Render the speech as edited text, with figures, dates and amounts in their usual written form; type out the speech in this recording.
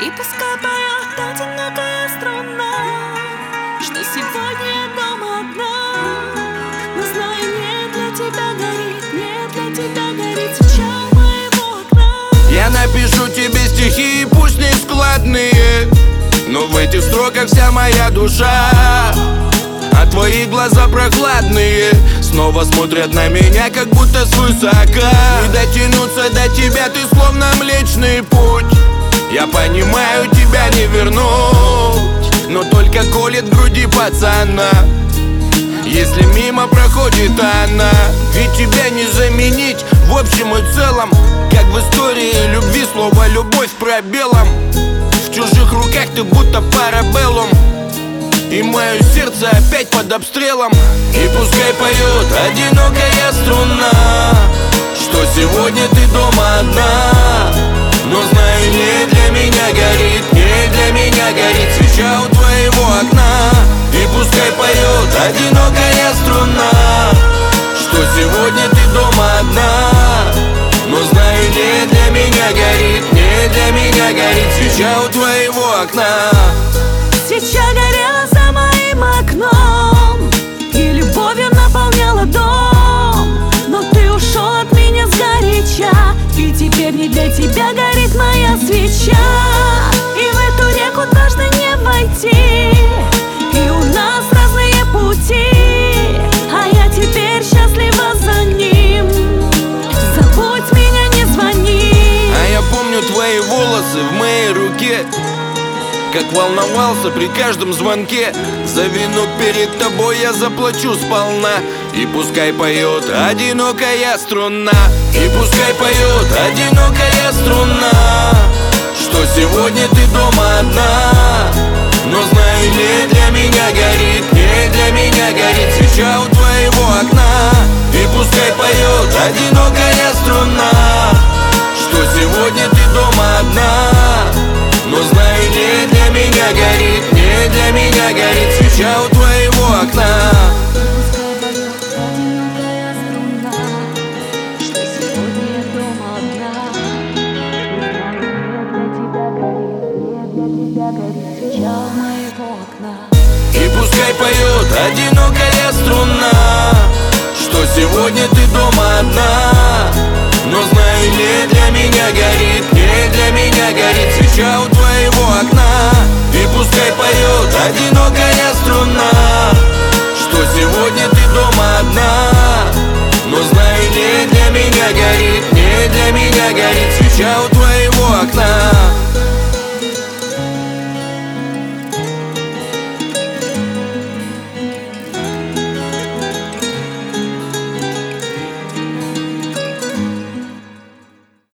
И пускай поет одинокая струна, что сегодня я дома одна. Но знаю, не для тебя горит, не для тебя горит свеча у моего окна. Я напишу тебе стихи, пусть не складные, но в этих строках вся моя душа. А твои глаза прохладные снова смотрят на меня, как будто свысока. Не дотянуться до тебя, ты словно Млечный Путь. Я понимаю, тебя не вернуть, но только колет в груди пацана, если мимо проходит она. Ведь тебя не заменить в общем и целом, как в истории любви слово «любовь» пробелом. В чужих руках ты будто парабеллум, и мое сердце опять под обстрелом. И пускай поет одинокая струна, что сегодня ты дома одна. Но знаю, не для меня горит, не для меня горит свеча у твоего окна. И пускай поет одинокая струна, что сегодня ты дома одна. Но знаю, не для меня горит, не для меня горит свеча у твоего окна. Свеча горела за моим окном и любовью наполняла дом. Но ты ушел от меня сгоряча, и теперь не для тебя горит моя свеча. И в эту реку дважды не войти, и у нас разные пути, а я теперь счастлива за ним. Забудь меня, не звони. А я помню твои волосы в моей руке, как волновался при каждом звонке. За вину перед тобой я заплачу сполна. И пускай поет одинокая струна, и пускай поет одинокая струна, что сегодня ты дома одна. Но знаю, не для меня горит, не для меня горит свеча у твоего окна. И пускай поет одинокая струна, что сегодня ты дома одна. Но знаю, не для меня горит, не для меня горит свеча у твоего окна. И пускай поет одинокая струна, что сегодня ты дома одна. Но знаю, не для меня горит, не для меня горит свеча у твоего окна. И пускай поет одинокая струна, что сегодня ты дома одна. Но знаю, не для меня горит, не для меня горит свеча у твоего окна.